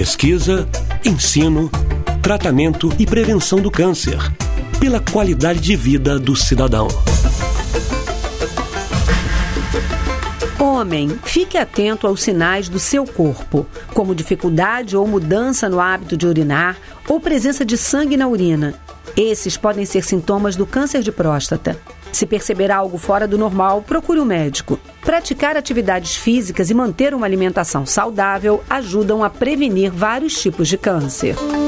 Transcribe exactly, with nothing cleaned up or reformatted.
pesquisa, ensino, tratamento e prevenção do câncer, pela qualidade de vida do cidadão. Homem, fique atento aos sinais do seu corpo, como dificuldade ou mudança no hábito de urinar ou presença de sangue na urina. Esses podem ser sintomas do câncer de próstata. Se perceber algo fora do normal, procure um médico. Praticar atividades físicas e manter uma alimentação saudável ajudam a prevenir vários tipos de câncer.